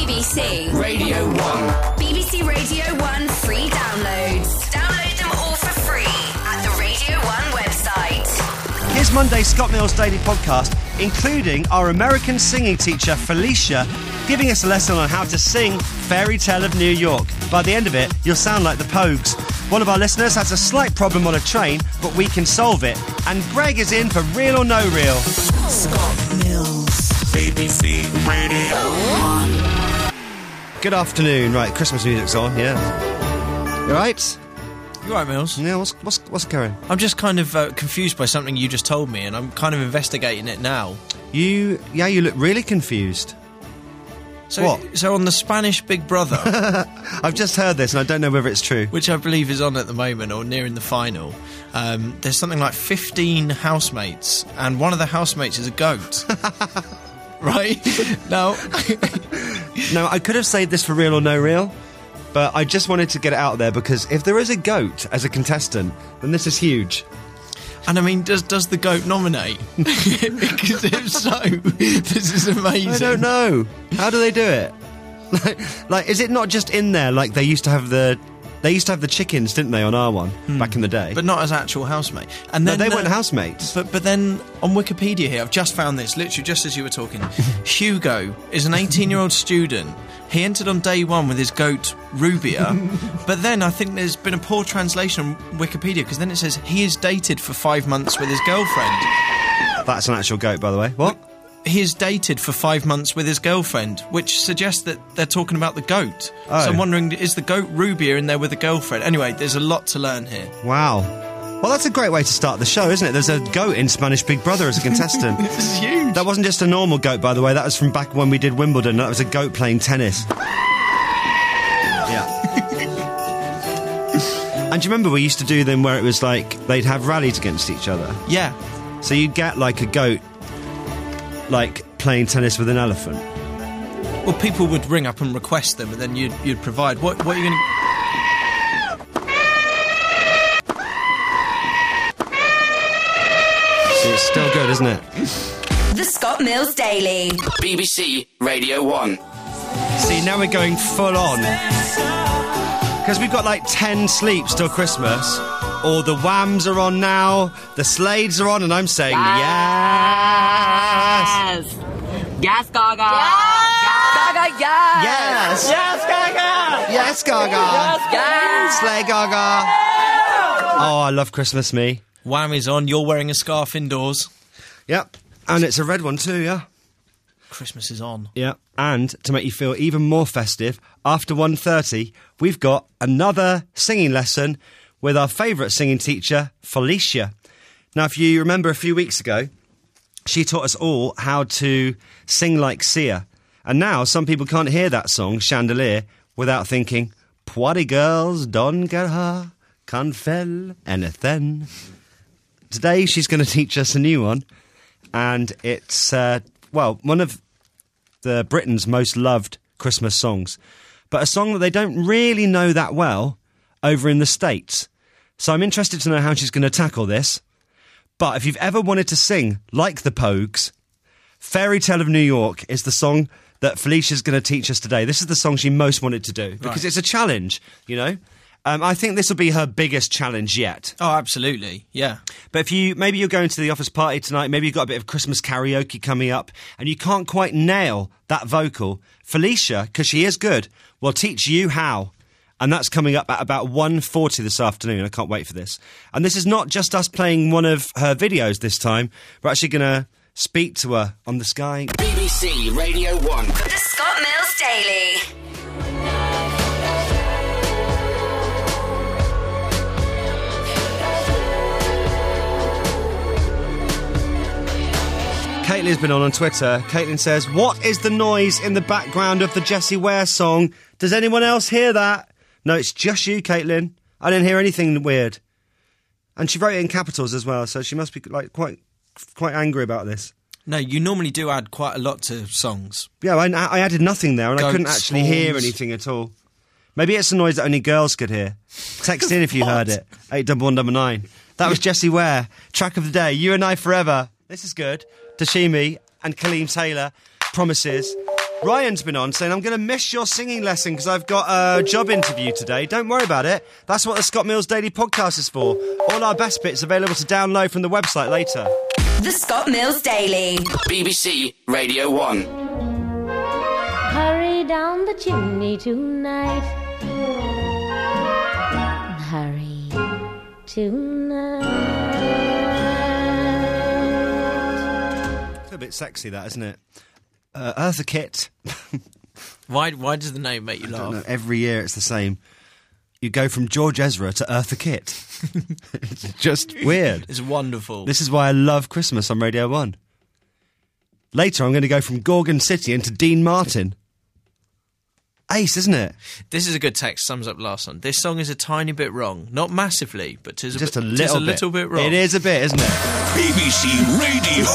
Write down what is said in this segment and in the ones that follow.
BBC Radio 1. BBC Radio 1 free downloads. Download them all for free at the Radio 1 website. Here's Monday's Scott Mills Daily Podcast, including our American singing teacher, Felicia, giving us a lesson on how to sing Fairy Tale of New York. By the end of it, you'll sound like the Pogues. One of our listeners has a slight problem on a train, but we can solve it. And Greg is in for Real or No Real. Scott Mills. BBC Radio 1. Good afternoon. Right, Christmas music's on, yeah. You right? You right, Mills? Yeah, what's going? I'm just kind of confused by something you just told me, and I'm kind of investigating it now. You look really confused. What? So on the Spanish Big Brother... I've just heard this, and I don't know whether it's true. Which I believe is on at the moment, or nearing the final. There's something like 15 housemates, and one of the housemates is a goat. Right? Now... No, I could have saved this for Real or No Real, but I just wanted to get it out there, because if there is a goat as a contestant, then this is huge. And I mean, does the goat nominate? Because if so, this is amazing. I don't know. How do they do it? Like, is it not just in there? Like they used to have the chickens, didn't they, on R1 back in the day? But not as actual housemate. And then no, they weren't housemates. But then on Wikipedia here, I've just found this, literally just as you were talking. Hugo is an 18-year-old student. He entered on day one with his goat, Rubia. But then I think there's been a poor translation on Wikipedia, because then it says he is dated for 5 months with his girlfriend. That's an actual goat, by the way. What? He is dated for 5 months with his girlfriend, which suggests that they're talking about the goat. Oh. So I'm wondering, is the goat Rubia in there with a girlfriend? Anyway, there's a lot to learn here. Wow. Well, that's a great way to start the show, isn't it? There's a goat in Spanish Big Brother as a contestant. This is huge. That wasn't just a normal goat, by the way. That was from back when we did Wimbledon. That was a goat playing tennis. Yeah. And do you remember we used to do them where it was like they'd have rallies against each other? Yeah. So you'd get like a goat like playing tennis with an elephant. Well, people would ring up and request them, and then you'd provide. What are you going to... It's still good, isn't it? The Scott Mills Daily. BBC Radio 1. See, now we're going full on. Because we've got like 10 sleeps till Christmas. All the Whams are on now, the Slades are on, and I'm saying yes! Yes, Gaga! Gaga, yes! Yes, Gaga! Yes, Gaga! Yes, Gaga! Slay Gaga! Oh, I love Christmas, me. Wham is on, you're wearing a scarf indoors. Yep, and it's a red one too, yeah? Christmas is on. Yeah, and to make you feel even more festive, after 1:30, we've got another singing lesson with our favourite singing teacher, Felicia. Now, if you remember a few weeks ago, she taught us all how to sing like Sia. And now some people can't hear that song, Chandelier, without thinking, Pwadi girls don't get her, can't fell anything. Today she's going to teach us a new one, and it's, one of the Britain's most loved Christmas songs, but a song that they don't really know that well over in the States. So I'm interested to know how she's going to tackle this. But if you've ever wanted to sing like the Pogues, Fairy Tale of New York is the song that Felicia's going to teach us today. This is the song she most wanted to do, because it's a challenge, you know? I think this will be her biggest challenge yet. Oh, absolutely, yeah. But if maybe you're going to the office party tonight, maybe you've got a bit of Christmas karaoke coming up, and you can't quite nail that vocal, Felicia, because she is good, will teach you how. And that's coming up at about 1:40 this afternoon. I can't wait for this. And this is not just us playing one of her videos this time. We're actually going to speak to her on the Sky. BBC Radio 1. The Scott Mills Daily. Caitlin's been on Twitter. Caitlin says, what is the noise in the background of the Jessie Ware song? Does anyone else hear that? No, it's just you, Caitlin. I didn't hear anything weird. And she wrote it in capitals as well, so she must be like quite angry about this. No, you normally do add quite a lot to songs. Yeah, I added nothing there, and I couldn't actually hear swans. anything at all. Maybe it's a noise that only girls could hear. Text in if you heard it. 81199. That was Jessie Ware. Track of the day. You and I Forever. This is good. Tashimi and Kaleem Taylor. Promises. Ryan's been on saying, I'm going to miss your singing lesson because I've got a job interview today. Don't worry about it. That's what the Scott Mills Daily Podcast is for. All our best bits available to download from the website later. The Scott Mills Daily. BBC Radio 1. Hurry down the chimney tonight. Hurry tonight. It's a bit sexy, that, isn't it? Eartha Kitt. Why does the name make you laugh? No, every year it's the same. You go from George Ezra to Eartha Kitt. It's just weird. It's wonderful. This is why I love Christmas on Radio 1. Later, I'm going to go from Gorgon City into Dean Martin. Ace, isn't it? This is a good text, sums up last one. This song is a tiny bit wrong. Not massively, but tis Just a little bit wrong. It is a bit, isn't it? BBC Radio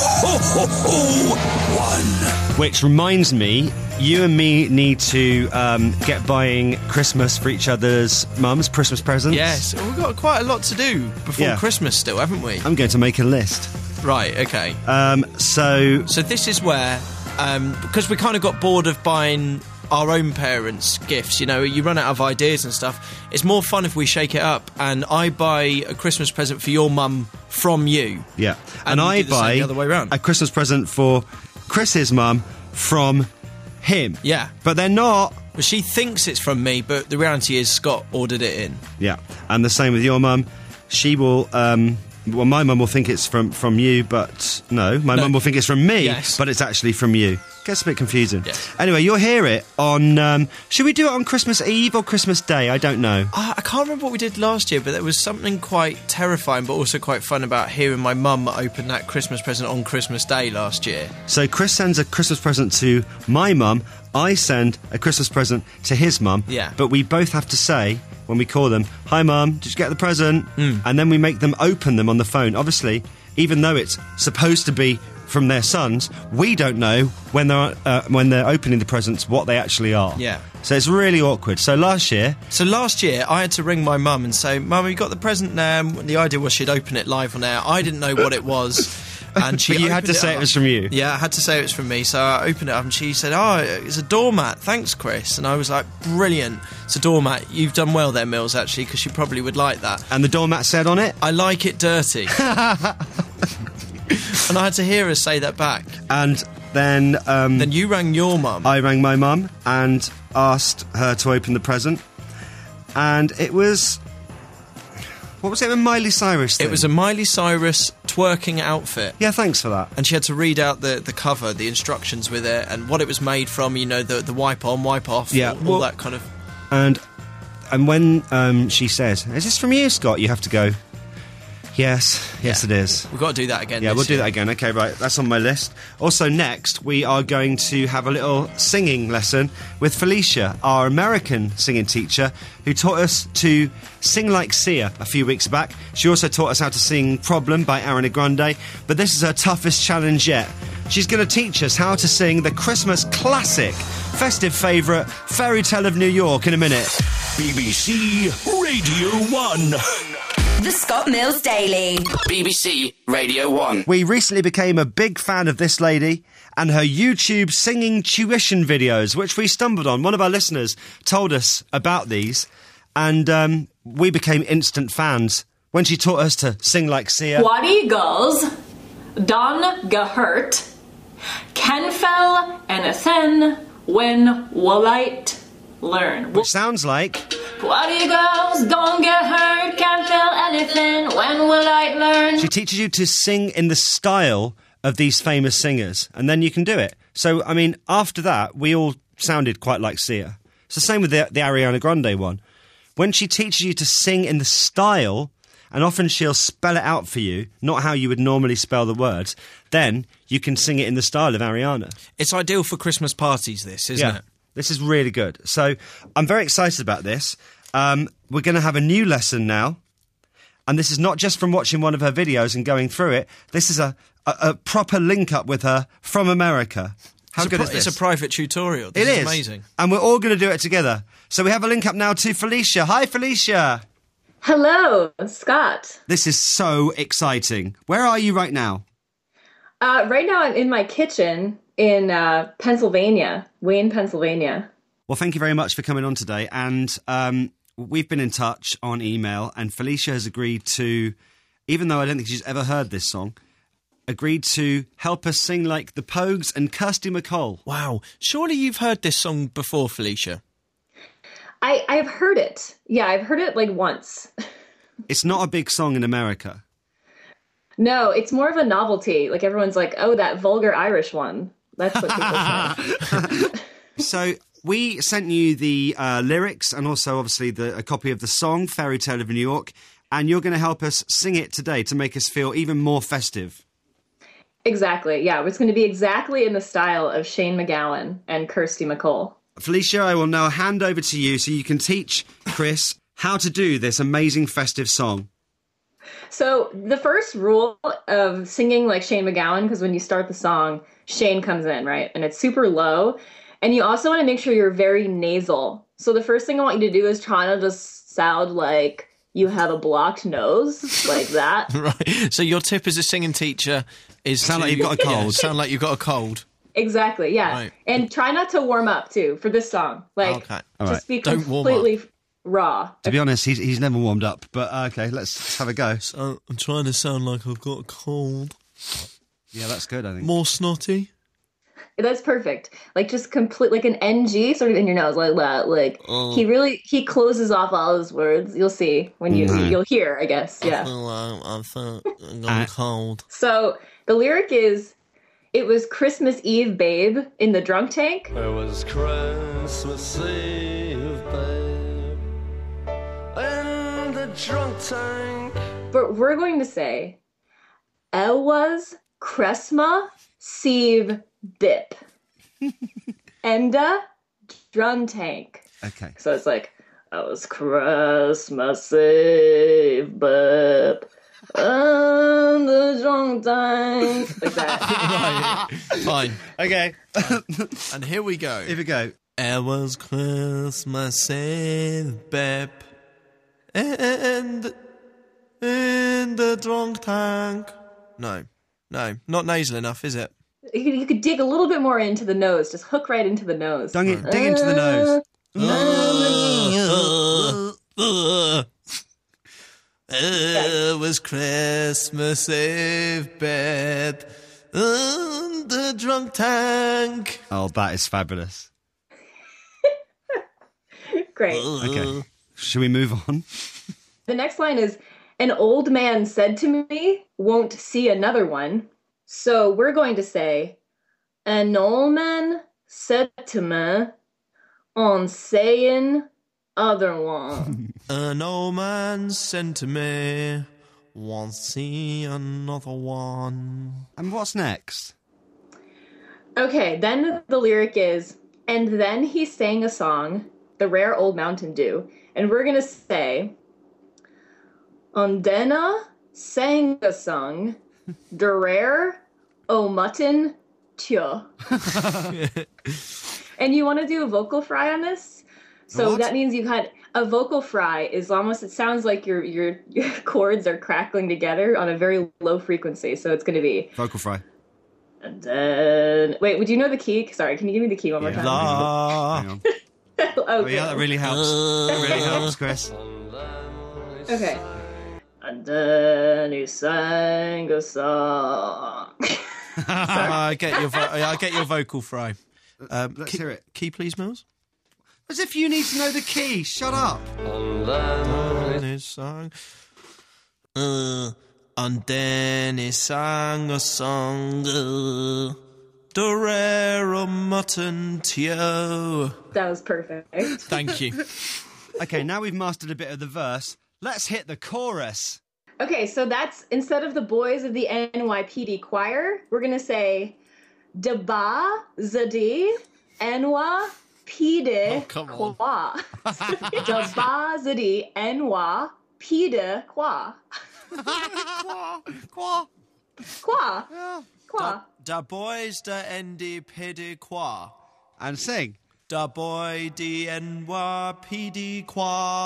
1. Which reminds me, you and me need to get buying Christmas for each other's mums, Christmas presents. Yes, we've got quite a lot to do before Yeah. Christmas still, haven't we? I'm going to make a list. Right, okay. So this is where, because we kind of got bored of buying our own parents' gifts, you know, you run out of ideas and stuff. It's more fun if we shake it up and I buy a Christmas present for your mum from you. yeah, And I we do the same buy the other way round. a Christmas present for Chris's mum from him. Yeah. But they're not. But she thinks it's from me, but the reality is Scott ordered it in. Yeah, and the same with your mum. She will. Well, my mum will think it's from you, but no, my mum will think it's from me, Yes. but it's actually from you. Gets a bit confusing. Yes. Anyway, you'll hear it on. Should we do it on Christmas Eve or Christmas Day? I don't know. I can't remember what we did last year, but there was something quite terrifying but also quite fun about hearing my mum open that Christmas present on Christmas Day last year. So Chris sends a Christmas present to my mum. I send a Christmas present to his mum. Yeah. But we both have to say, when we call them, "Hi mum, did you get the present?" And then we make them open them on the phone. Obviously, even though it's supposed to be from their sons, we don't know when they're opening the presents what they actually are. Yeah. So it's really awkward. So last year, I had to ring my mum and say, "Mum, you got the present there?" And the idea was she'd open it live on air. I didn't know what it was. And she but you had opened to say up. it was from you. Yeah, I had to say it was from me. So I opened it up and she said, "Oh, it's a doormat. Thanks, Chris." And I was like, "Brilliant. It's a doormat. You've done well there, Mills, actually, because you probably would like that." And the doormat said on it, "I like it dirty." And I had to hear her say that back. and then Then you rang your mum. I rang my mum and asked her to open the present, and it was... What was it, a Miley Cyrus thing? It was a Miley Cyrus twerking outfit. Yeah, thanks for that. And she had to read out the cover, the instructions with it, and what it was made from, you know, the wipe on, wipe off, Yeah, all well- that kind of... And when she says, "Is this from you, Scott?" you have to go, yes, it is. We've got to do that again. Yeah, this we'll do year. that again. Okay, right, that's on my list. Also, next, we are going to have a little singing lesson with Felicia, our American singing teacher, who taught us to sing like Sia a few weeks back. She also taught us how to sing Problem by Ariana Grande, but this is her toughest challenge yet. She's going to teach us how to sing the Christmas classic, festive favourite, Fairy Tale of New York in a minute. BBC Radio 1. The Scott Mills Daily. BBC Radio 1. We recently became a big fan of this lady and her YouTube singing tuition videos, which we stumbled on. One of our listeners told us about these, and we became instant fans when she taught us to sing like Sia. What Eagles, Don Gehurt, Ken fell anything, when will I learn? Which sounds like... What Eagles, don't get hurt, can't feel anything, when will I learn? She teaches you to sing in the style of these famous singers, and then you can do it. So, I mean, after that, we all sounded quite like Sia. It's the same with the Ariana Grande one. When she teaches you to sing in the style, and often she'll spell it out for you, not how you would normally spell the words, then you can sing it in the style of Ariana. It's ideal for Christmas parties, this, isn't it? This is really good. So I'm very excited about this. We're going to have a new lesson now. And this is not just from watching one of her videos and going through it. This is a proper link-up with her from America. How good is this? It's a private tutorial. This It is is. amazing. And we're all going to do it together. So we have a link-up now to Felicia. Hi, Felicia. Hello, Scott. This is so exciting. Where are you right now? Right now I'm in my kitchen in Pennsylvania, Wayne, Pennsylvania. Well, thank you very much for coming on today. And we've been in touch on email, and Felicia has agreed to, even though I don't think she's ever heard this song, agreed to help us sing like the Pogues and Kirsty MacColl. Wow. Surely you've heard this song before, Felicia? I've heard it. Yeah, I've heard it like once. It's not a big song in America. No, it's more of a novelty. Like everyone's like, oh, that vulgar Irish one. That's what people say. So we sent you the lyrics and also obviously a copy of the song, Fairy Tale of New York, and you're going to help us sing it today to make us feel even more festive. Exactly. Yeah, it's going to be exactly in the style of Shane MacGowan and Kirsty MacColl. Felicia, I will now hand over to you so you can teach Chris how to do this amazing festive song. So the first rule of singing like Shane MacGowan, because when you start the song, Shane comes in, right? And it's super low. And you also want to make sure you're very nasal. So the first thing I want you to do is try to just sound like you have a blocked nose, like that. Right. So your tip as a singing teacher is sound like you've got a cold. Yeah, sound like you've got a cold. Exactly, yeah. Right. And try not to warm up, too, for this song. Like, okay. just be Don't warm completely raw. To be honest, he's never warmed up, but okay, let's have a go. So I'm trying to sound like I've got a cold. Yeah, that's good, I think. More snotty. That's perfect. Like, just complete, like an NG sort of in your nose, like that. Like, he closes off all his words. You'll see when you'll hear, I guess. Yeah. I feel I'm cold. So the lyric is, it was Christmas Eve, babe, in the drunk tank. It was Christmas Eve, babe, in the drunk tank. But we're going to say, it was Christmas Eve, bip, and the drunk tank. Okay. So it's like, it was Christmas Eve, bip, and the drunk tank. Like that. Right. Fine. Okay. And here we go. Here we go. It was Christmas Eve, babe, and in the drunk tank. No, not nasal enough, is it? You could dig a little bit more into the nose. Just hook right into the nose. Dig into the nose. It was Christmas Eve, babe, in the drunk tank. Oh, that is fabulous. Great. Okay. Should we move on? The next line is, an old man said to me, won't see another one. So we're going to say, an old man said to me, on saying other one. An old man sent to me, won't see another one. And what's next? Okay, then the lyric is, and then he sang a song, The Rare Old Mountain Dew. And we're going to say, Undena sang a song, The Rare O Mutton Tjo. And you want to do a vocal fry on this? So that means you've had a vocal fry is almost, it sounds like your chords are crackling together on a very low frequency. So it's going to be vocal fry. And then, wait, would you know the key? Sorry, can you give me the key one more time? La. Hang on. Okay. Oh, yeah, that really helps. That really helps, Chris. Okay. And then he sang a song. I get your vocal fry. Let's hear it. Key, please, Mills. As if you need to know the key. Shut up. And then he sang a song, The Rare Mutton Tjo. That was perfect. Thank you. Okay, now we've mastered a bit of the verse. Let's hit the chorus. Okay, so that's, instead of the boys of the NYPD choir, we're going to say, Deba Zadi NYPD choir. Deba Zadi NYPD choir. Qua. Da boys da ND PD qua. And sing. Da boy DNYPD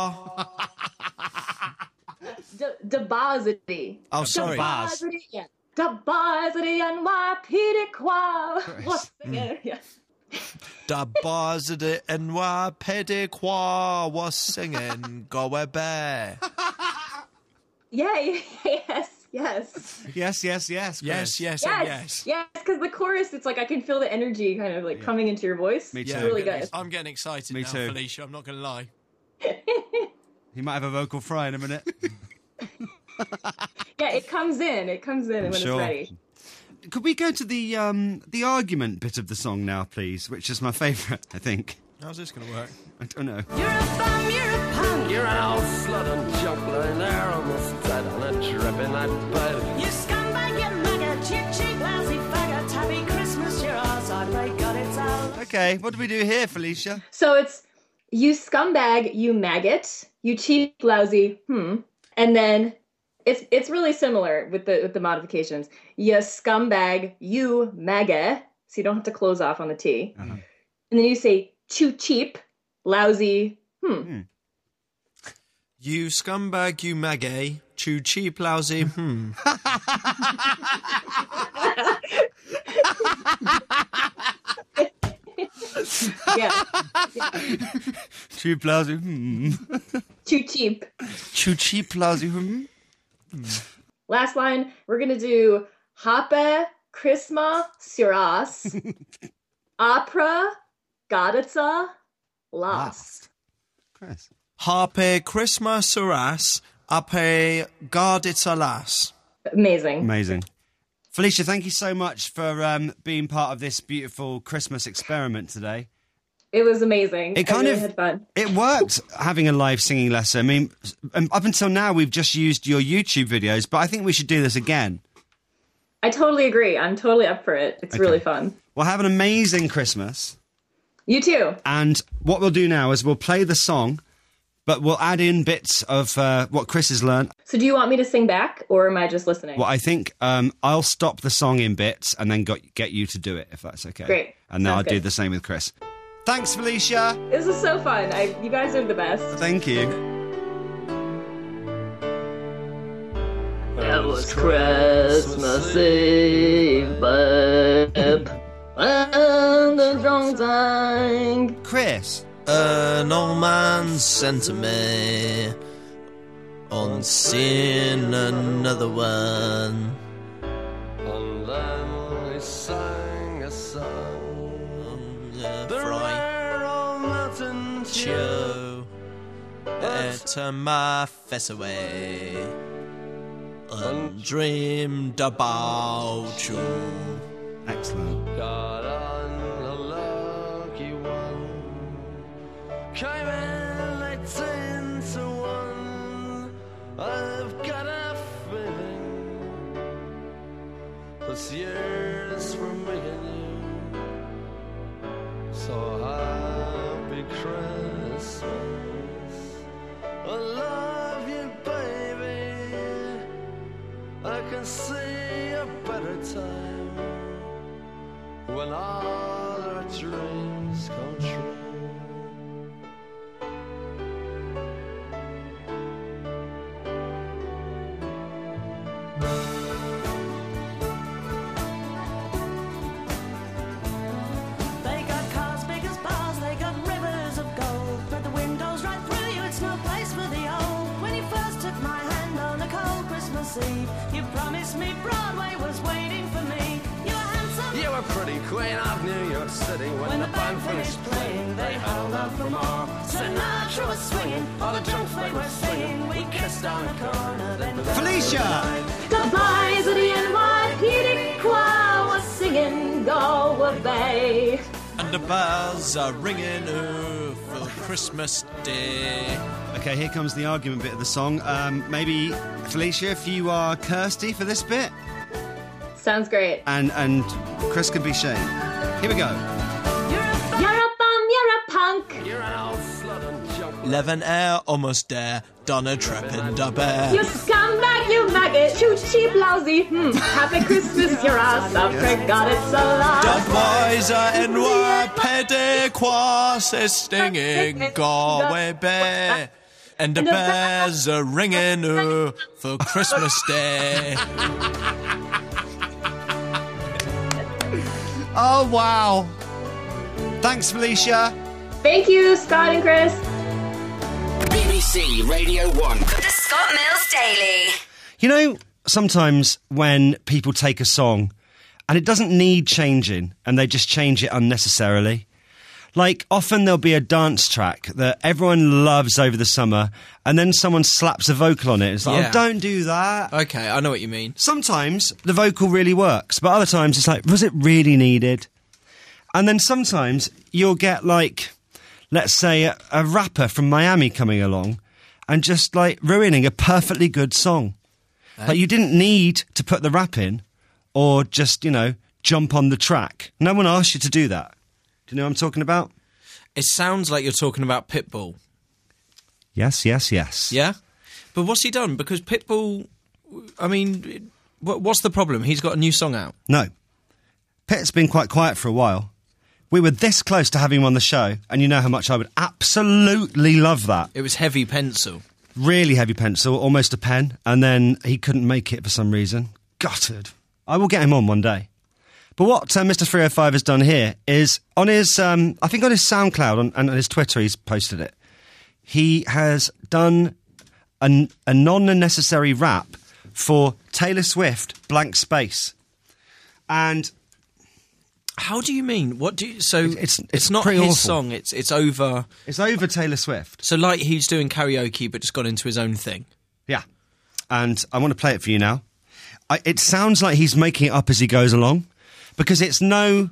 qua. Debazity. Oh, sorry. Debazity, yeah. Da bars of the NYPD choir was singing. Yeah. Da bars of the NYPD choir was singing Go Away Bear. Yeah, yes. Yes, Chris. Yes. Yes, because the chorus, it's like I can feel the energy kind of like coming into your voice. Me It's too. really good. I'm getting excited Me now, too. Felicia. I'm not going to lie. He might have a vocal fry in a minute. Yeah, it comes in when Sure. it's ready. Could we go to the argument bit of the song now, please? Which is my favourite, I think. How's this going to work? I don't know. You're a bum, you're a punk. You're an old slut and junk lying there almost dead on a dripping that bed. You scumbag, you maggot, cheap, lousy faggot. Happy Christmas, you're ours. I pray God it's out. Okay, what do we do here, Felicia? So it's you scumbag, you maggot, you cheap, lousy, and then it's really similar with the modifications. You scumbag, you maggot, so you don't have to close off on the T, and then you say too cheap, lousy, You scumbag, you maggot, chew cheap, lousy, Yeah, Cheap, lousy, too cheap. Chew cheap, lousy, Last line, we're gonna do Hape Christmas Suras Opera Gaditsa Last. Chris. Harpe Christmas Suras, Ape Garditsalas. Amazing. Felicia, thank you so much for being part of this beautiful Christmas experiment today. It was amazing. It kind I really of had fun. It worked having a live singing lesson. I mean, up until now we've just used your YouTube videos, but I think we should do this again. I totally agree. I'm totally up for it. It's really fun. Well, have an amazing Christmas. You too. And what we'll do now is we'll play the song, but we'll add in bits of what Chris has learned. So do you want me to sing back or am I just listening? Well, I think I'll stop the song in bits and then get you to do it, if that's okay. Great. And then Sounds I'll do good. the same with Chris. Thanks, Felicia. This is so fun. You guys are the best. Thank you. It was Christmas Eve, babe, and the drunk sang. Chris. An old man sent to me on seeing another one. And then he sang a song. The rare old mountain Show to my face away and dreamed about you. Excellent. got on a lucky one. Came in 18 to 1. I've got a feeling this year's for me and you. So happy Christmas. I love you, baby. I can see a better time when all our dreams come true. They got cars big as bars, they got rivers of gold. But the windows right through you, it's no place for the old. When you first took my hand on a cold Christmas Eve, you promised me Broadway was waiting for me. You were handsome. You were pretty queen of New York City. When the band finished playing, they held out for more. Sinatra was swinging, all the drunks they were singing. We kissed on a corner, then Felicia! Goodbyes at the NYPD choir was singing Galway Bay. And the bells are ringing for Christmas Day. Okay, here comes the argument bit of the song. Maybe, Felicia, if you are Kirsty for this bit, Sounds great. and Chris can be Shane. Here we go. You're a bum, you're a punk. You're an old slut and junk. 11 air, almost there. Donna trapping the bear. You scumbag, you maggot, you cheap, lousy. Happy Christmas, your ass. I forgot it's a The lot. boys are NYPD choir singing Galway Bay. And the bells are ringing for Christmas Day. Oh, wow. Thanks, Felicia. Thank you, Scott and Chris. BBC Radio 1. The Scott Mills Daily. You know, sometimes when people take a song and it doesn't need changing and they just change it unnecessarily. Like, often there'll be a dance track that everyone loves over the summer and then someone slaps a vocal on it. It's like, Yeah. oh, don't do that. Okay, I know what you mean. Sometimes the vocal really works, but other times it's like, was it really needed? And then sometimes you'll get, like, let's say a rapper from Miami coming along and just, like, ruining a perfectly good song. Like, you didn't need to put the rap in or just, you know, jump on the track. No one asked you to do that. Do you know what I'm talking about? It sounds like you're talking about Pitbull. Yes, yes, yes. Yeah? But what's he done? Because Pitbull, I mean, what's the problem? He's got a new song out. No. Pitt's been quite quiet for a while. We were this close to having him on the show, and you know how much I would absolutely love that. It was heavy pencil. Really heavy pencil, almost a pen, and then he couldn't make it for some reason. Gutted. I will get him on one day. But what Mr. 305 has done here is on his, I think on his SoundCloud and on his Twitter, he's posted it. He has done a non-necessary rap for Taylor Swift, Blank Space. And how do you mean? What do you, so it's not pretty his awful. song, it's over. It's over Taylor Swift. So like he's doing karaoke but just gone into his own thing. Yeah. And I want to play it for you now. It sounds like he's making it up as he goes along. Because it's no...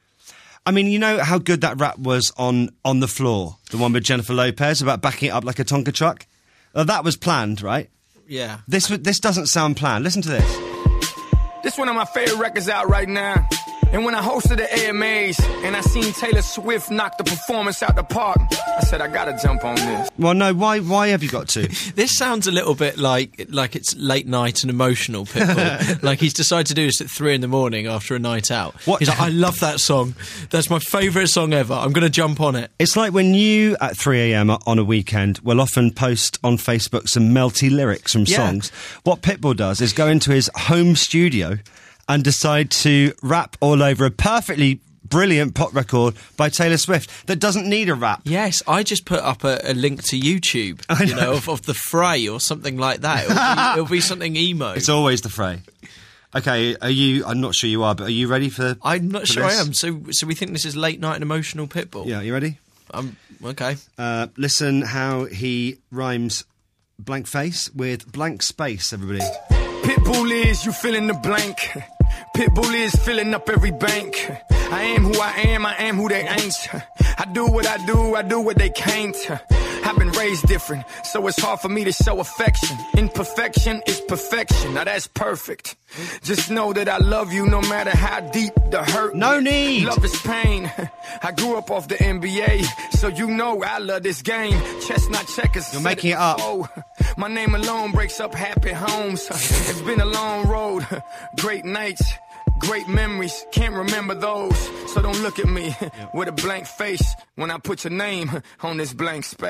I mean, you know how good that rap was on The Floor? The one with Jennifer Lopez about backing it up like a Tonka truck? That was planned, right? Yeah. This doesn't sound planned. Listen to this. This one of my favorite records out right now. And when I hosted the AMAs and I seen Taylor Swift knock the performance out the park, I said, I gotta jump on this. Well, no, why have you got to? This sounds a little bit like it's late night and emotional, Pitbull. Like he's decided to do this at 3 a.m. after a night out. What? He's like, I love that song. That's my favourite song ever. I'm going to jump on it. It's like when you, at 3 a.m. on a weekend, will often post on Facebook some melty lyrics from songs. What Pitbull does is go into his home studio and decide to rap all over a perfectly brilliant pop record by Taylor Swift that doesn't need a rap. Yes, I just put up a link to YouTube, you know, of the Fray or something like that. It'll be something emo. It's always the Fray. Okay, are you... I'm not sure you are, but are you ready for... I'm not sure this? I am. So we think this is late night and emotional Pitbull? Yeah, you ready? Okay. Listen how he rhymes blank face with blank space, everybody. Pitbull is, you fill in the blank. Pitbull is filling up every bank. I am who I am who they ain't. I do what I do what they can't. I've been raised different, so it's hard for me to show affection. Imperfection is perfection, now that's perfect. Just know that I love you no matter how deep the hurt. No need. Love is pain. I grew up off the NBA, so you know I love this game. Chestnut checkers. You're making it up. My name alone breaks up happy homes. It's been a long road, great nights, great memories. Can't remember those, so don't look at me with a blank face when I put your name on this blank space.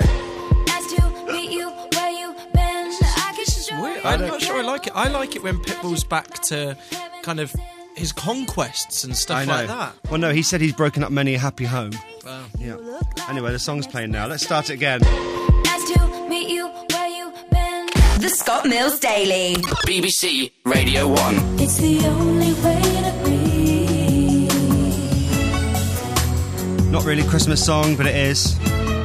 I'm not sure I like it. I like it when Pitbull's back to kind of his conquests and stuff like that. Well, no, he said he's broken up many a happy home. Wow. Yeah. Anyway, the song's playing now. Let's start it again. The Scott Mills Daily. BBC Radio 1. It's the only way to be. Not really a Christmas song, but it is.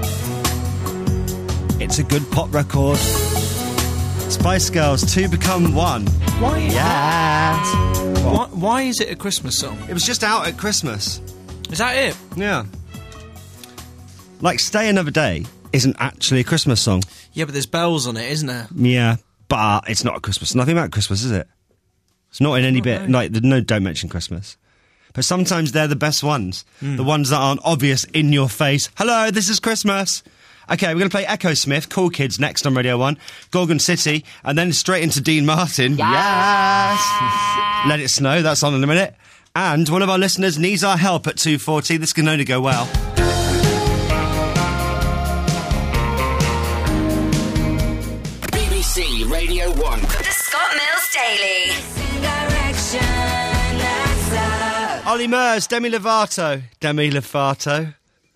It's a good pop record. Spice Girls, 2 Become 1. Why? Yeah. Why is it a Christmas song? It was just out at Christmas. Is that it? Yeah. Like Stay Another Day isn't actually a Christmas song. Yeah, but there's bells on it, isn't there? Yeah, but it's not a Christmas. Nothing about Christmas, is it? It's not in any bit. Like, don't mention Christmas. But sometimes they're the best ones. The ones that aren't obvious in your face. Hello, this is Christmas. Okay, we're going to play Echo Smith, Cool Kids, next on Radio 1. Gorgon City, and then straight into Dean Martin. Yes! Let It Snow, that's on in a minute. And one of our listeners needs our help at 2:40. This can only go well. BBC Radio 1. The Scott Mills Daily. Ollie Murs, Demi Lovato. Demi Lovato.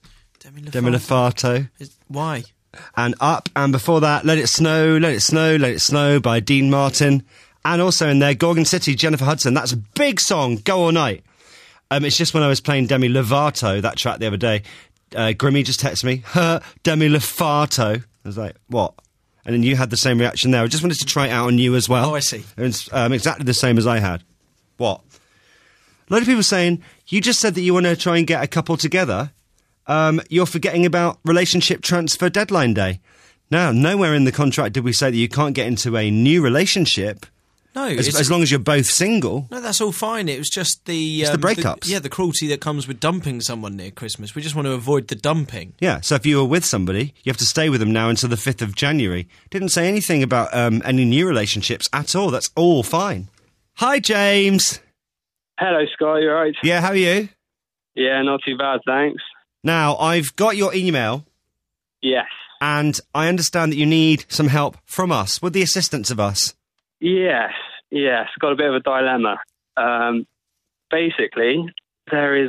Why? And Up, and before that, Let It Snow, Let It Snow, Let It Snow by Dean Martin. And also in there, Gorgon City, Jennifer Hudson. That's a big song, Go All Night. It's just when I was playing Demi Lovato, that track the other day, Grimmy just texted me, Demi Lovato. I was like, what? And then you had the same reaction there. I just wanted to try it out on you as well. Oh, I see. It's exactly the same as I had. What? A lot of people saying, you just said that you want to try and get a couple together. You're forgetting about relationship transfer deadline day. Now, nowhere in the contract did we say that you can't get into a new relationship. No, as long as you're both single. No, that's all fine. It was just the breakups. The cruelty that comes with dumping someone near Christmas. We just want to avoid the dumping. Yeah, so if you were with somebody, you have to stay with them now until the 5th of January. Didn't say anything about any new relationships at all. That's all fine. Hi, James. Hello, Scott. You all right? Yeah, how are you? Yeah, not too bad, thanks. Now, I've got your email. Yes. And I understand that you need some help from us, with the assistance of us. Yes. Got a bit of a dilemma. Basically, there is.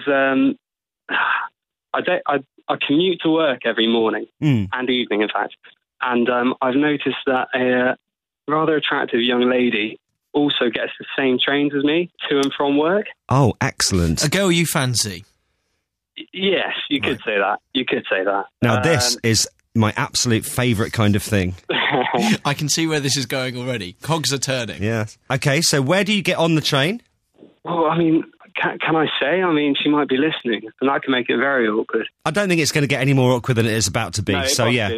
I commute to work every morning and evening, in fact, and I've noticed that a rather attractive young lady also gets the same trains as me to and from work. Oh, excellent! A girl you fancy? Yes, you could say that. You could say that. Now, this is my absolute favourite kind of thing. I can see where this is going already. Cogs are turning. Yes. Okay, so where do you get on the train? Well, I mean, can I say? I mean, she might be listening, and that can make it very awkward. I don't think it's going to get any more awkward than it is about to be, No,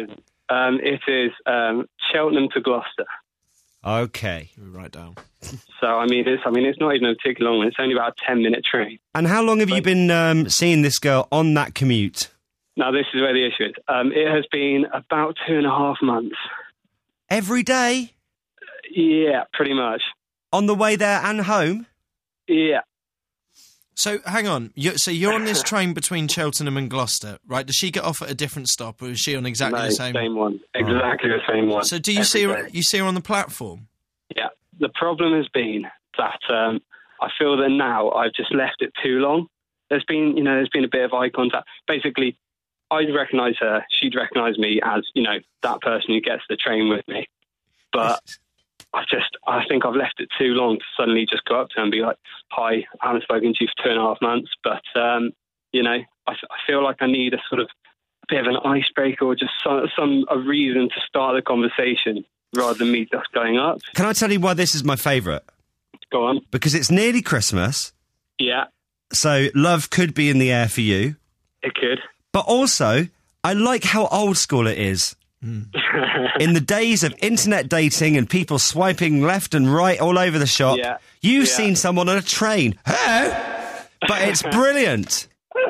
it is Cheltenham to Gloucester. Okay. Write down. So, I mean, it's not even a particularly long one. It's only about a 10-minute train. And how long have you been seeing this girl on that commute? Now, this is where the issue is. It has been about 2.5 months. Every day? Yeah, pretty much. On the way there and home? Yeah. So, hang on. You're on this train between Cheltenham and Gloucester, right? Does she get off at a different stop, or is she on exactly the same? Same one. Exactly the same one. So, do you see her? You see her on the platform? Yeah. The problem has been that I feel that now I've just left it too long. There's been a bit of eye contact. Basically, I'd recognise her. She'd recognise me as, that person who gets the train with me. But I think I've left it too long to suddenly just go up to her and be like, hi, I haven't spoken to you for 2.5 months. But, I feel like I need a sort of a bit of an icebreaker or just a reason to start the conversation rather than me just going up. Can I tell you why this is my favourite? Go on. Because it's nearly Christmas. Yeah. So love could be in the air for you. It could. But also, I like how old school it is. In the days of internet dating and people swiping left and right all over the shop, you've seen someone on a train. Hey! But it's brilliant.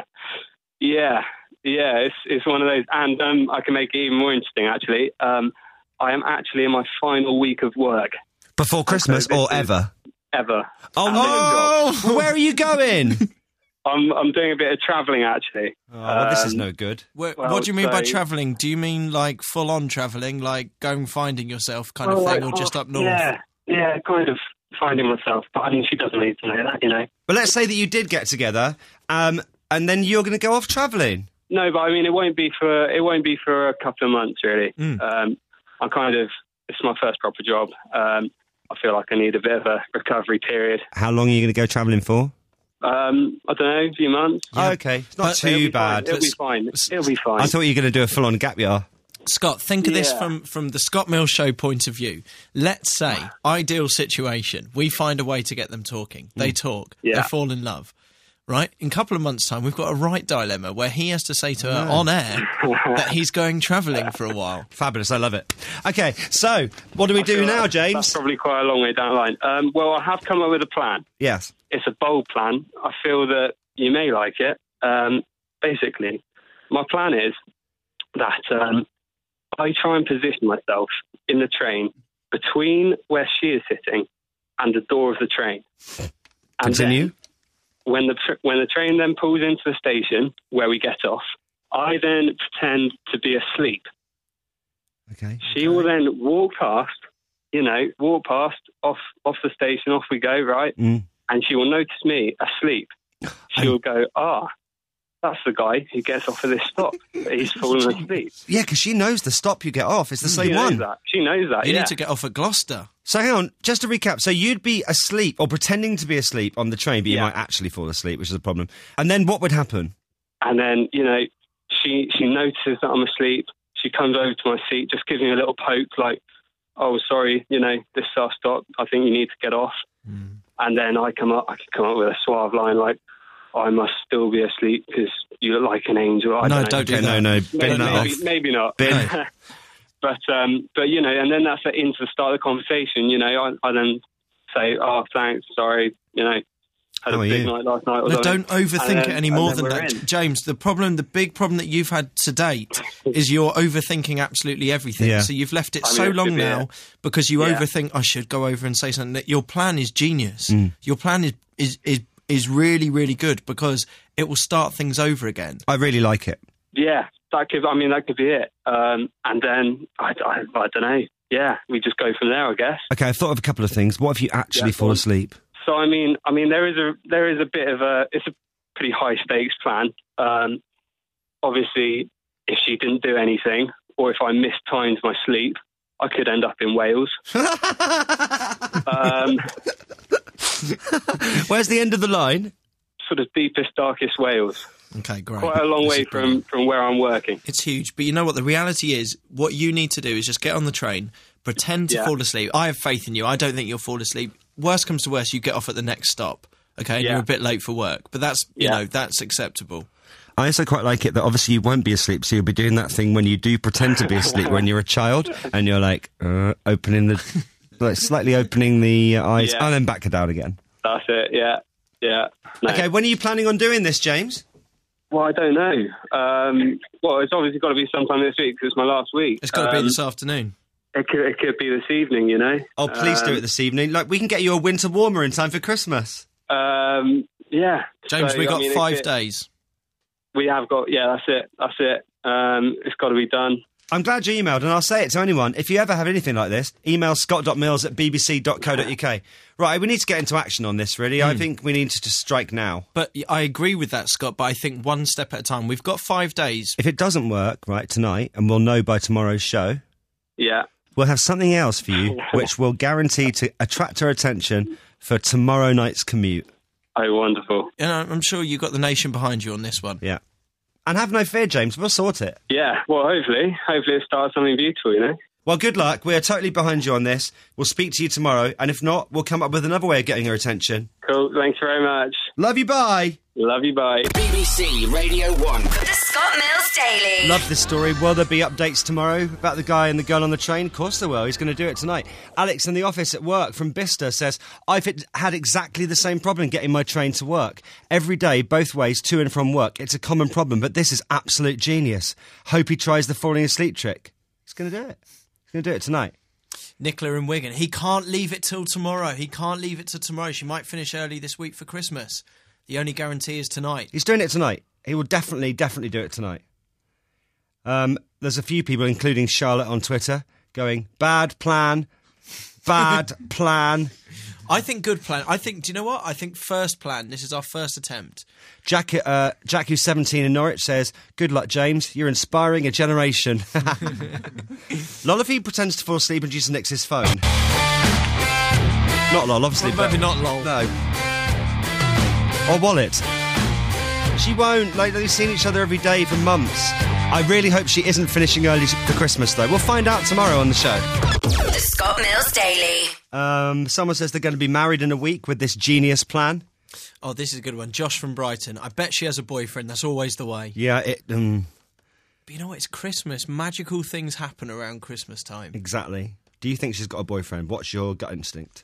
Yeah, it's one of those. And I can make it even more interesting, actually. I am actually in my final week of work. Before Christmas or ever? Ever. Oh, no! Where are you going? I'm doing a bit of travelling, actually. Oh, well, this is no good. What do you mean by travelling? Do you mean like full-on travelling, like going finding yourself kind of thing, or just up north? Yeah, kind of finding myself. But I mean, she doesn't need to know that, But let's say that you did get together, and then you're going to go off travelling. No, but I mean, it won't be for a couple of months, really. It's my first proper job. I feel like I need a bit of a recovery period. How long are you going to go travelling for? I don't know, a few months. Yeah. Oh, okay, it's not too bad. It'll be fine. I thought you were going to do a full-on gap year. Scott, think of this from the Scott Mills Show point of view. Let's say, ideal situation, we find a way to get them talking. They talk. They fall in love. Right? In a couple of months' time, we've got a right dilemma where he has to say to her on air that he's going travelling for a while. Fabulous, I love it. Okay, so what do we do now, James? That's probably quite a long way down the line. Well, I have come up with a plan. Yes. It's a bold plan. I feel that you may like it. Basically, my plan is that I try and position myself in the train between where she is sitting and the door of the train. Continue. When the train then pulls into the station where we get off, I then pretend to be asleep. Okay. She will then walk past, off the station, off we go, right? And she will notice me asleep. she'll go, that's the guy who gets off of this stop. He's fallen asleep. Yeah, because she knows the stop you get off. It's the same She knows one. that. She knows that, You yeah. need to get off at Gloucester. So hang on, just to recap. So you'd be asleep or pretending to be asleep on the train, but you Yeah. might actually fall asleep, which is a problem. And then what would happen? And then, she notices that I'm asleep. She comes over to my seat, just gives me a little poke, like, oh, sorry, this is our stop. I think you need to get off. And then I can come up with a suave line like, I must still be asleep because you look like an angel. I No, don't know. don't do that. No, bin that off. Maybe not. Bin. But and then that's into the start of the conversation. I then say, oh, thanks, sorry, had How a are big you? night last night. Or No, something. don't overthink it any more than we're that. in. James, the big problem that you've had to date is you're overthinking absolutely everything. Yeah. So you've left it I mean, so it long could be now it. because you Yeah. overthink, I should go over and say something. That your plan is genius. Your plan is really, really good because it will start things over again. I really like it. Yeah, that could be it. And then I don't know. Yeah, we just go from there, I guess. Okay, I thought of a couple of things. What if you actually Yeah, fall go on. asleep? So I mean, there is a bit of it's a pretty high stakes plan. Obviously, if she didn't do anything, or if I mistimed my sleep, I could end up in Wales. Where's the end of the line? Sort of deepest, darkest Wales. Okay, great. Quite a long This way is brilliant. from where I'm working. It's huge, but you know what? The reality is, what you need to do is just get on the train, pretend to Yeah. fall asleep. I have faith in you. I don't think you'll fall asleep. Worst comes to worst, you get off at the next stop. Okay, and Yeah. you're a bit late for work, but that's Yeah. that's acceptable. I also quite like it that obviously you won't be asleep, so you'll be doing that thing when you do pretend to be asleep when you're a child, and you're like opening the, like slightly opening the eyes, Yeah. and then back down again. That's it. Yeah. No. Okay, when are you planning on doing this, James? Well, I don't know. Well, it's obviously got to be sometime this week because it's my last week. It's got to be this afternoon. It could be this evening, Oh, please do it this evening. Like, we can get you a winter warmer in time for Christmas. Yeah. James, So, we I got mean, 5 days. We have got, that's it. It's got to be done. I'm glad you emailed, and I'll say it to anyone. If you ever have anything like this, email scott.mills@bbc.co.uk. Right, we need to get into action on this, really. I think we need to just strike now. But I agree with that, Scott, but I think one step at a time. We've got 5 days. If it doesn't work, right, tonight, and we'll know by tomorrow's show, Yeah. we'll have something else for you, which will guarantee to attract her attention for tomorrow night's commute. Oh, wonderful. And I'm sure you've got the nation behind you on this one. Yeah. And have no fear, James. We'll sort it. Yeah. Well, hopefully it starts something beautiful, Well, good luck. We are totally behind you on this. We'll speak to you tomorrow. And if not, we'll come up with another way of getting her attention. Cool. Thanks very much. Love you. Bye. Love you. Bye. BBC Radio 1. The Scott Mills Daily. Love this story. Will there be updates tomorrow about the guy and the girl on the train? Of course there will. He's going to do it tonight. Alex in the office at work from Bicester says, I've had exactly the same problem getting my train to work. Every day, both ways, to and from work. It's a common problem, but this is absolute genius. Hope he tries the falling asleep trick. He's going to do it. He's going to do it tonight. Nicola in Wigan. He can't leave it till tomorrow. He can't leave it till tomorrow. She might finish early this week for Christmas. The only guarantee is tonight. He's doing it tonight. He will definitely do it tonight. There's a few people, including Charlotte on Twitter, going, bad plan, bad plan. I think good plan. I think, do you know what? I think first plan. This is our first attempt. Jack, who's 17 in Norwich, says, good luck, James. You're inspiring a generation. Lol, if he pretends to fall asleep and just nicks his phone. Not lol, obviously. Well, maybe but- not lol. No. Or wallet. She won't. Like, they've seen each other every day for months. I really hope she isn't finishing early for Christmas, though. We'll find out tomorrow on the show. The Scott Mills Daily. Someone says they're going to be married in a week with this genius plan. Oh, this is a good one. Josh from Brighton. I bet she has a boyfriend. That's always the way. Yeah, But you know what? It's Christmas. Magical things happen around Christmas time. exactly. Do you think she's got a boyfriend? What's your gut instinct?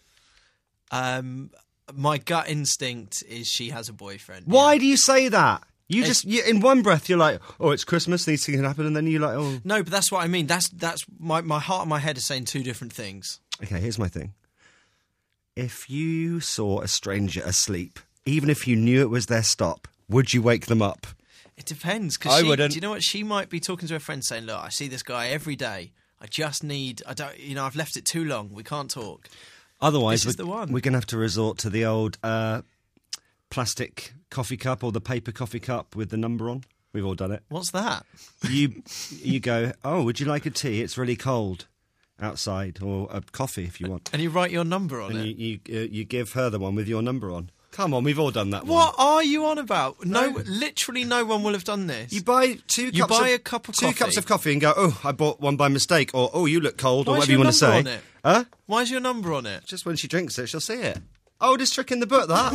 My gut instinct is she has a boyfriend. Why do you say that? You in one breath, you're like, oh, it's Christmas, these things can happen, and then you're like, oh. No, but that's what I mean. That's my heart and my head are saying two different things. Okay, here's my thing. If you saw a stranger asleep, even if you knew it was their stop, would you wake them up? It depends. I wouldn't. Do you know what? She might be talking to her friend saying, look, I see this guy every day. I've left it too long. We can't talk. Otherwise, This is the one. we're going to have to resort to the old plastic coffee cup or the paper coffee cup with the number on. We've all done it. What's that? You go, oh, would you like a tea? It's really cold outside, or a coffee if you want. And you write your number on And it. you give her the one with your number on. Come on, we've all done that. What are you on about? No, literally no one will have done this. You buy two cups of coffee and go, oh, I bought one by mistake, or oh, you look cold, or Why's whatever you your want to number say. on it? Huh? Why's your number on it? Just when she drinks it, she'll see it. Oldest trick in the book, that.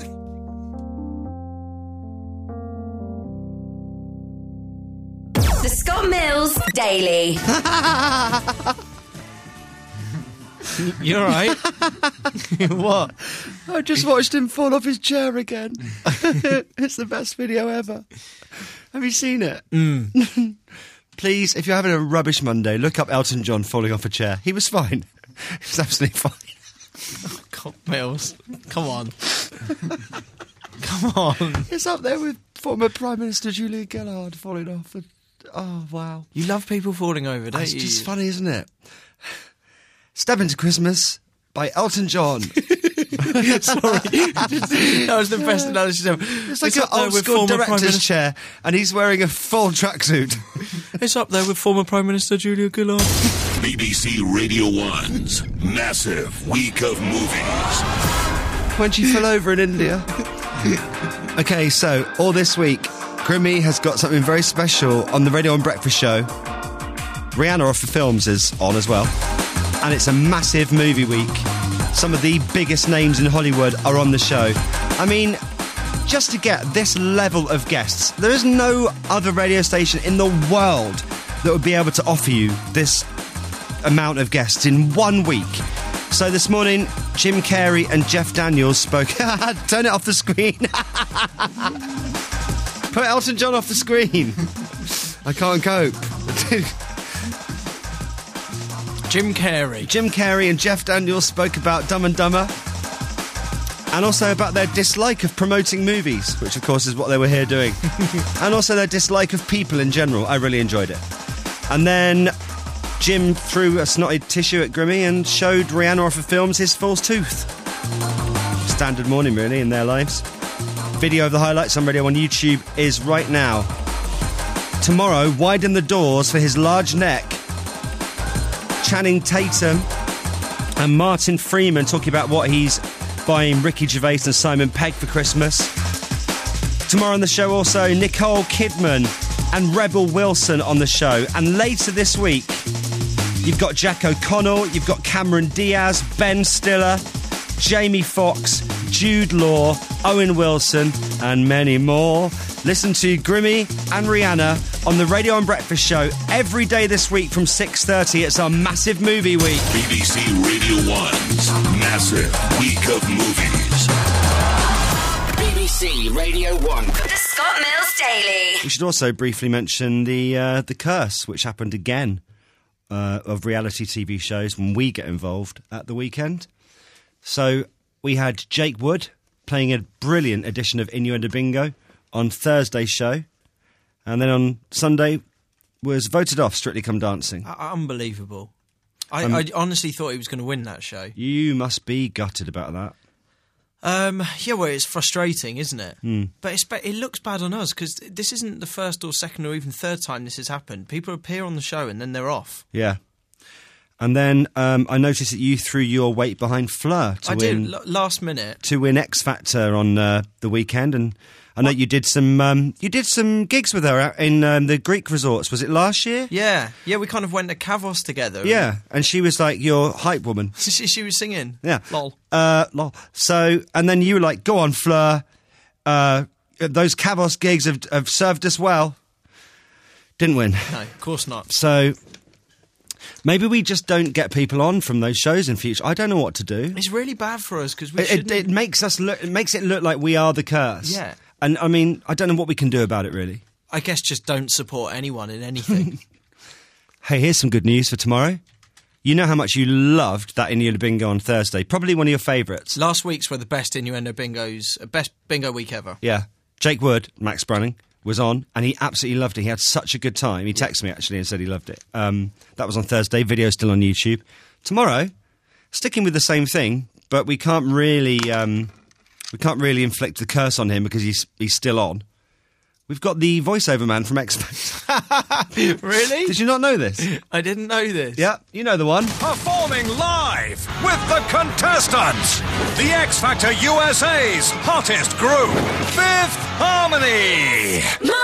The Scott Mills Daily. You all right? What? I just watched him fall off his chair again. It's the best video ever. Have you seen it? Please, if you're having a rubbish Monday, look up Elton John falling off a chair. He was fine. He was absolutely fine. God, Mills. Come on. Come on. It's up there with former Prime Minister Julia Gillard falling off. Oh, wow. You love people falling over, don't It's you? just funny, isn't it? Step Into Christmas by Elton John. Sorry. That was the best analysis ever. It's like an old school director's chair, and he's wearing a full tracksuit. It's up there with former Prime Minister Julia Gillard. BBC Radio 1's massive week of movies. When she fell over in India. Okay, so all this week, Grimmy has got something very special on the Radio 1 Breakfast Show. Rihanna Off the Films is on as well. And it's a massive movie week. Some of the biggest names in Hollywood are on the show. I mean, just to get this level of guests, there is no other radio station in the world that would be able to offer you this amount of guests in 1 week. So this morning, Jim Carrey and Jeff Daniels spoke... Turn it off the screen. Put Elton John off the screen. I can't cope. Jim Carrey and Jeff Daniels spoke about Dumb and Dumber, and also about their dislike of promoting movies, which of course is what they were here doing, and also their dislike of people in general. I really enjoyed it. And then Jim threw a snotted tissue at Grimmy and showed Rihanna Off of Films his false tooth. Standard morning, really, in their lives. Video of the highlights on Radio 1 YouTube is right now. Tomorrow, widen the doors for his large neck. Channing Tatum and Martin Freeman talking about what he's buying Ricky Gervais and Simon Pegg for Christmas. Tomorrow on the show also Nicole Kidman and Rebel Wilson on the show. And later this week, you've got Jack O'Connell, you've got Cameron Diaz, Ben Stiller, Jamie Foxx, Jude Law, Owen Wilson, and many more. Listen to Grimmy and Rihanna on the Radio 1 Breakfast Show every day this week from 6:30. It's our massive movie week. BBC Radio 1's massive week of movies. BBC Radio 1. The Scott Mills Daily. We should also briefly mention the curse, which happened again of reality TV shows when we get involved at the weekend. So we had Jake Wood playing a brilliant edition of Innuendo Bingo on Thursday's show, and then on Sunday was voted off Strictly Come Dancing. Unbelievable. I honestly thought he was going to win that show. You must be gutted about that. Yeah, well, it's frustrating, isn't it? Mm. But it looks bad on us, because this isn't the first or second or even third time this has happened. People appear on the show and then they're off. Yeah. And then I noticed that you threw your weight behind Fleur to win... last minute. To win X Factor on the weekend, and I know you did some gigs with her out in the Greek resorts. Was it last year? Yeah, we kind of went to Kavos together. Yeah, and she was like your hype woman. She was singing. Yeah, lol. Lol. So, and then you were like, "Go on, Fleur. Those Kavos gigs have served us well." Didn't win. No, of course not. So maybe we just don't get people on from those shows in future. I don't know what to do. It's really bad for us because it makes us look. It makes it look like we are the curse. Yeah. And I mean, I don't know what we can do about it, really. I guess just don't support anyone in anything. Hey, here's some good news for tomorrow. You know how much you loved that Innuendo Bingo on Thursday. Probably one of your favourites. Last week's were the best Innuendo Bingos, best bingo week ever. Yeah. Jake Wood, Max Browning, was on, and he absolutely loved it. He had such a good time. He texted me, actually, and said he loved it. That was on Thursday. Video's still on YouTube. Tomorrow, sticking with the same thing, but we can't really we can't really inflict the curse on him because he's still on. We've got the voiceover man from X Factor. Really? Did you not know this? I didn't know this. Yeah, you know the one. Performing live with the contestants, the X Factor USA's hottest group, Fifth Harmony.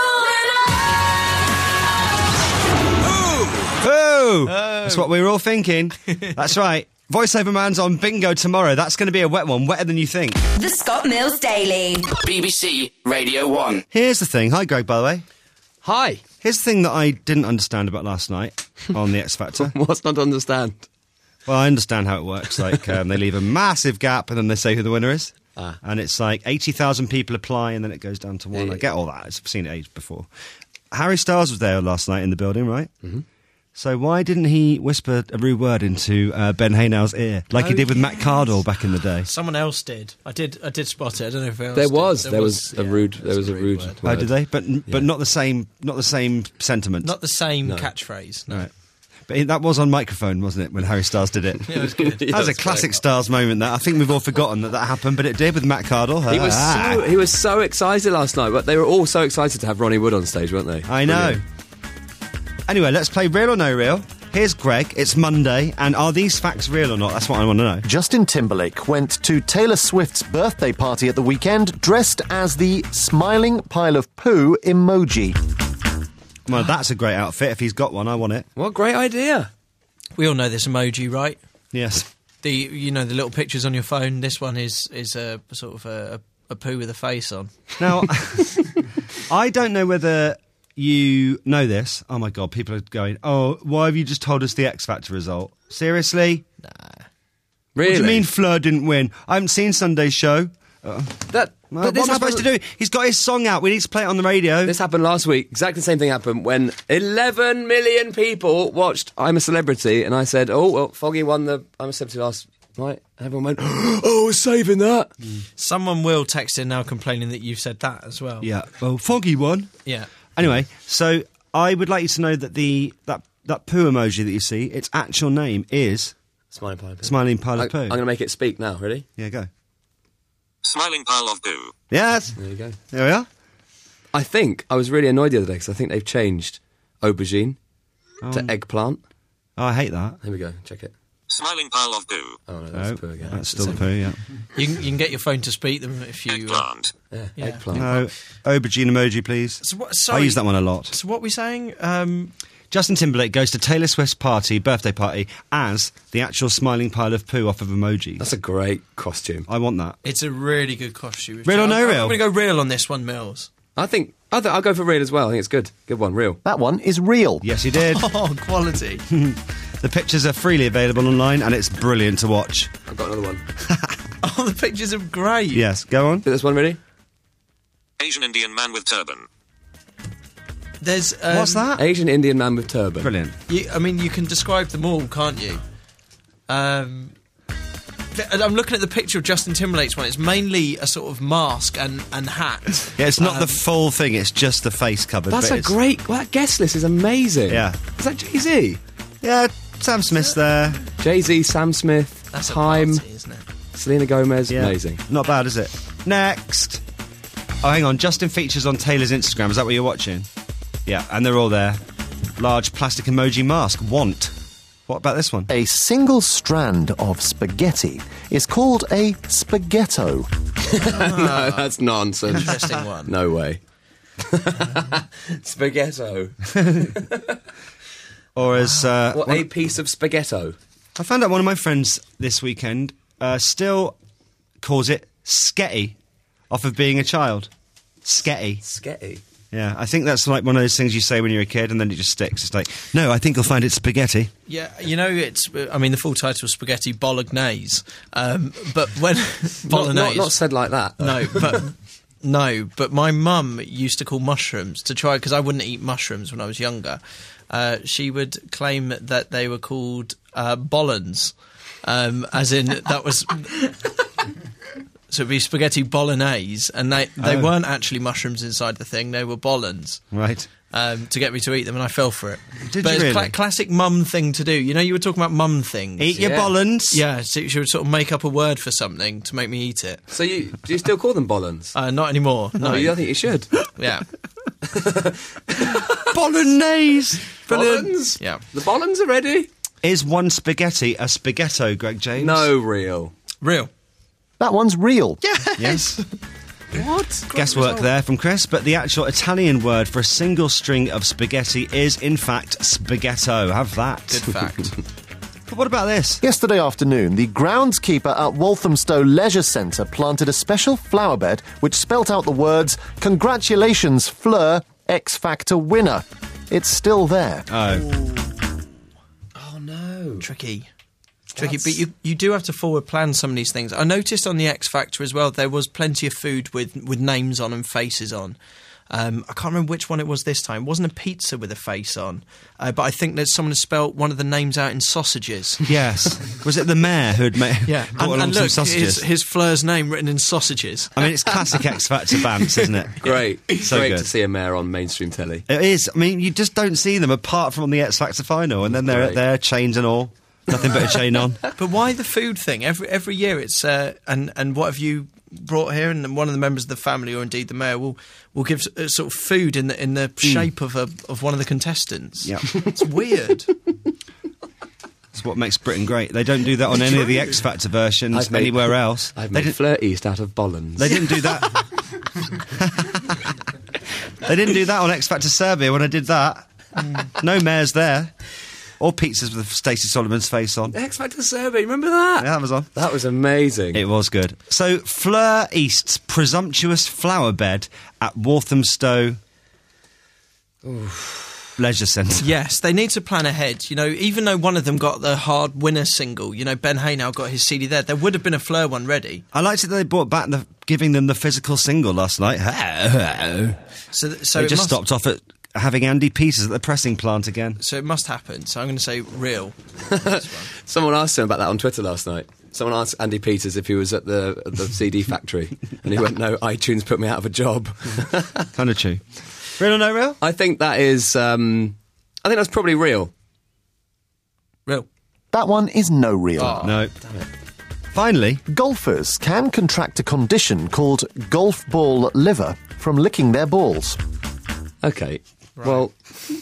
Ooh! That's what we were all thinking. That's right. Voiceover man's on bingo tomorrow. That's going to be a wet one, wetter than you think. The Scott Mills Daily. BBC Radio 1. Here's the thing. Hi, Greg, by the way. Hi. Here's the thing that I didn't understand about last night on the X Factor. What's not to understand? Well, I understand how it works. Like, they leave a massive gap and then they say who the winner is. And it's like 80,000 people apply and then it goes down to one. I get all that. I've seen it aged before. Harry Styles was there last night in the building, right? Mm-hmm. So why didn't he whisper a rude word into Ben Haynow's ear, like he did with Matt Cardle back in the day? Someone else did. I did spot it. I don't know if else there did. was a rude word. Oh, did they? But not the same sentiment. Not the same catchphrase. No. Right. But that was on microphone, wasn't it, when Harry Styles did it? Yeah, it was good. That was a classic Styles moment. That I think we've all forgotten that happened, but it did with Matt Cardle. He was so excited last night, but they were all so excited to have Ronnie Wood on stage, weren't they? I know. Brilliant. Anyway, let's play Real or No Real. Here's Greg. It's Monday, and are these facts real or not? That's what I want to know. Justin Timberlake went to Taylor Swift's birthday party at the weekend dressed as the smiling pile of poo emoji. Well, that's a great outfit. If he's got one, I want it. What a great idea. We all know this emoji, right? Yes. The little pictures on your phone. This one is a sort of a poo with a face on. Now, I don't know whether you know this. Oh my God, people are going, oh, why have you just told us the X Factor result? Seriously? Nah. Really? What do you mean Fleur didn't win? I haven't seen Sunday's show. What am I supposed to do? He's got his song out. We need to play it on the radio. This happened last week. Exactly the same thing happened when 11 million people watched I'm a Celebrity, and I said, oh, well, Foggy won the I'm a Celebrity last night. And everyone went, oh, we're saving that. Someone will text in now complaining that you've said that as well. Yeah, well, Foggy won. Yeah. Anyway, so I would like you to know that that poo emoji that you see, its actual name is... Smiling pile of poo. Smiling pile of poo. I'm going to make it speak now. Ready? Yeah, go. Smiling pile of poo. Yes. There you go. There we are. I was really annoyed the other day because I think they've changed aubergine to eggplant. Oh, I hate that. Here we go. Check it. Smiling pile of poo. Oh, no, that's poo again. That's still the poo, yeah. You can get your phone to speak them if you... Eggplant. Yeah, eggplant. No, aubergine emoji, please. I use that one a lot. So what are we saying? Justin Timberlake goes to Taylor Swift's birthday party, as the actual smiling pile of poo off of emojis. That's a great costume. I want that. It's a really good costume. Real or no real? I'm going to go real on this one, Mills. I'll go for real as well. I think it's good. Good one, real. That one is real. Yes, you did. Oh, quality. The pictures are freely available online, and it's brilliant to watch. I've got another one. Oh, the pictures are great. Yes, go on. This one ready? Asian Indian man with turban. There's what's that? Asian Indian man with turban. Brilliant. You can describe them all, can't you? I'm looking at the picture of Justin Timberlake's one. It's mainly a sort of mask and hat. Yeah, it's not the full thing. It's just the face covered. That's a great... Well, that guest list is amazing. Yeah. Is that Jay-Z? Yeah, Sam Smith's there. Jay-Z, Sam Smith, That's Time, a party, isn't it? Selena Gomez. Yeah. Amazing. Not bad, is it? Next. Oh, hang on. Justin features on Taylor's Instagram. Is that what you're watching? Yeah, and they're all there. Large plastic emoji mask. Want. What about this one? A single strand of spaghetti is called a spaghetto. No, that's nonsense. Interesting one. No way. Spaghetto. Or as... a piece of spaghetto. I found out one of my friends this weekend still calls it sketty off of being a child. Sketty. Sketty? Yeah, I think that's like one of those things you say when you're a kid and then it just sticks. It's like, no, I think you'll find it spaghetti. Yeah, the full title is Spaghetti Bolognese. But when... Bolognese. Not said like that. No, but my mum used to call mushrooms to try, because I wouldn't eat mushrooms when I was younger. She would claim that they were called bollons, as in that was... So it'd be spaghetti bolognese, and they weren't actually mushrooms inside the thing, they were bollons. Right. to get me to eat them, and I fell for it. Did but you it's really? classic mum thing to do. You know, you were talking about mum things. Eat your bollens. Yeah, so she would sort of make up a word for something to make me eat it. So do you still call them bollens? Not anymore. No, I think you should. Yeah. Bolognese. Bollens? Yeah. The bollens are ready. Is one spaghetti a spaghetto, Greg James? No, real. Real. That one's real. Yes. What? Guesswork there from Chris, but the actual Italian word for a single string of spaghetti is, in fact, spaghetto. Have that. Good fact. But what about this? Yesterday afternoon, the groundskeeper at Walthamstow Leisure Centre planted a special flower bed which spelt out the words, "Congratulations, Fleur, X Factor winner." It's still there. Oh, no. Tricky, but you do have to forward plan some of these things. I noticed on the X Factor as well, there was plenty of food with names on and faces on. I can't remember which one it was this time. It wasn't a pizza with a face on, but I think that someone had spelt one of the names out in sausages. Yes. Was it the mayor who'd brought along and some look, sausages? his Fleur's name written in sausages. I mean, it's classic X Factor bants, isn't it? Great. So Great good. to see a mayor on mainstream telly. It is. I mean, you just don't see them apart from the X Factor final, and then they're Right. there, chains and all. Nothing but a chain on. But why the food thing? Every year it's and what have you brought here? And one of the members of the family, or indeed the mayor, will give sort of food in the shape of one of the contestants. Yeah, it's weird. It's what makes Britain great. They don't do that on any of the X Factor versions anywhere else. I've made Fleur East out of bollens. They didn't do that. They didn't do that on X Factor Serbia when I did that. No mares there. Or pizzas with Stacey Solomon's face on. X Factor Survey, remember that? Yeah, that was on. That was amazing. It was good. So, Fleur East's presumptuous flower bed at Walthamstow Leisure Centre. Yes, they need to plan ahead. You know, even though one of them got the hard winner single, you know, Ben Haynow got his CD there would have been a Fleur one ready. I liked it that they brought back giving them the physical single last night. So they just stopped off at having Andy Peters at the pressing plant again. So it must happen. So I'm going to say real. Someone asked him about that on Twitter last night. Someone asked Andy Peters if he was at the CD factory, and he went, "No, iTunes put me out of a job." Kind of true. Real or no real? I think that is. I think that's probably real. Real. That one is no real. Oh, no. Damn it. Finally, golfers can contract a condition called golf ball liver from licking their balls. Okay. Right. Well,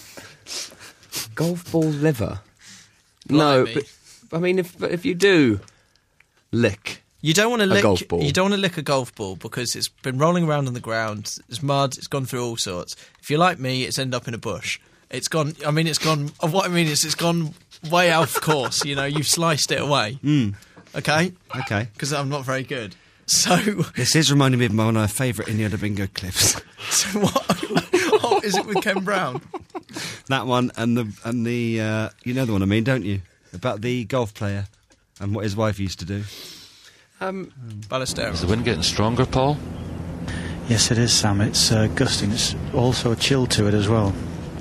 golf ball liver. No, but I mean, if you do lick, you don't want to lick a golf ball. You don't want to lick a golf ball because it's been rolling around on the ground. It's mud. It's gone through all sorts. If you're like me, it's ended up in a bush. It's gone. I mean, it's gone. What I mean is, it's gone way off course. You know, you've sliced it away. Okay. Okay. Because I'm not very good. So this is reminding me of one of my favourite India Bingo clips. So what? Oh, is it with Ken Brown? That one and the you know the one I mean, don't you? About the golf player and what his wife used to do. Ballesteros. Is the wind getting stronger, Paul? Yes, it is, Sam. It's gusting. It's also a chill to it as well.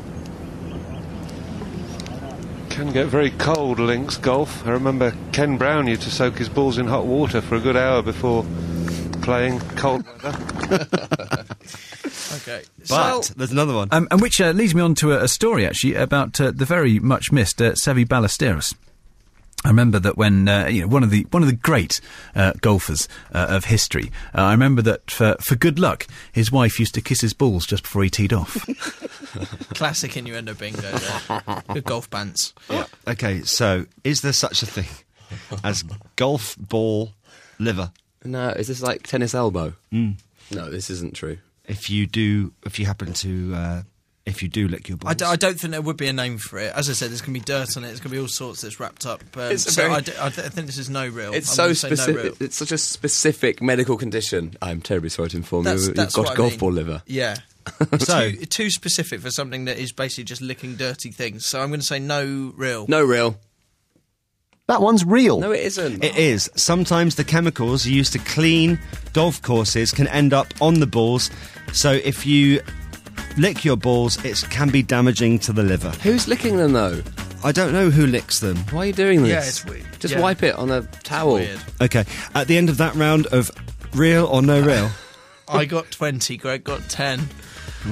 Can get very cold, links golf. I remember Ken Brown used to soak his balls in hot water for a good hour before playing cold weather. Okay. But there's another one. And which leads me on to a story, actually, about the very much missed Seve Ballesteros. I remember that when one of the great golfers of history. I remember that for good luck, his wife used to kiss his balls just before he teed off. Classic innuendo bingo there. Good golf pants. Yeah. Okay, so is there such a thing as golf ball liver? No, is this like tennis elbow? No, this isn't true. If you do lick your balls. I don't think there would be a name for it. As I said, there's going to be dirt on it. There's going to be all sorts that's wrapped up. I think this is no real. It's so specific. It's such a specific medical condition. I'm terribly sorry to inform you. You've got golf ball liver. Yeah. So too specific for something that is basically just licking dirty things. So I'm going to say no real. No real. That one's real. No, it isn't. It is. Sometimes the chemicals used to clean golf courses can end up on the balls. So if you lick your balls, it can be damaging to the liver. Who's licking them, though? I don't know who licks them. Why are you doing this? Yeah, it's weird. Just wipe it on a towel. Weird. Okay. At the end of that round of real or no real? I got 20, Greg got 10.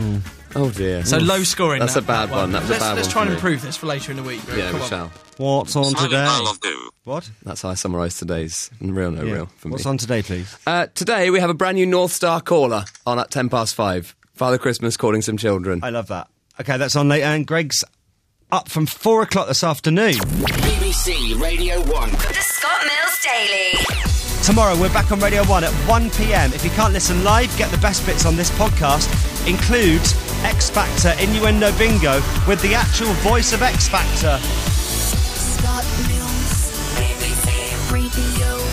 Oh dear. So low scoring. That's a bad one. That was a bad one. Let's try and for me. improve this for later in the week. Yeah, Come we on. shall. What's on today? What? That's how I summarise today's real for me. What's on today, please? Today we have a brand new North Star caller on at 5:10. Father Christmas calling some children. I love that. Okay, that's on later. And Greg's up from 4 o'clock this afternoon. BBC Radio 1. The Scott Mills Daily. Tomorrow we're back on Radio 1 at 1 p.m. If you can't listen live, get the best bits on this podcast. Includes X Factor Innuendo Bingo with the actual voice of X Factor. Scott Mills, BBC Radio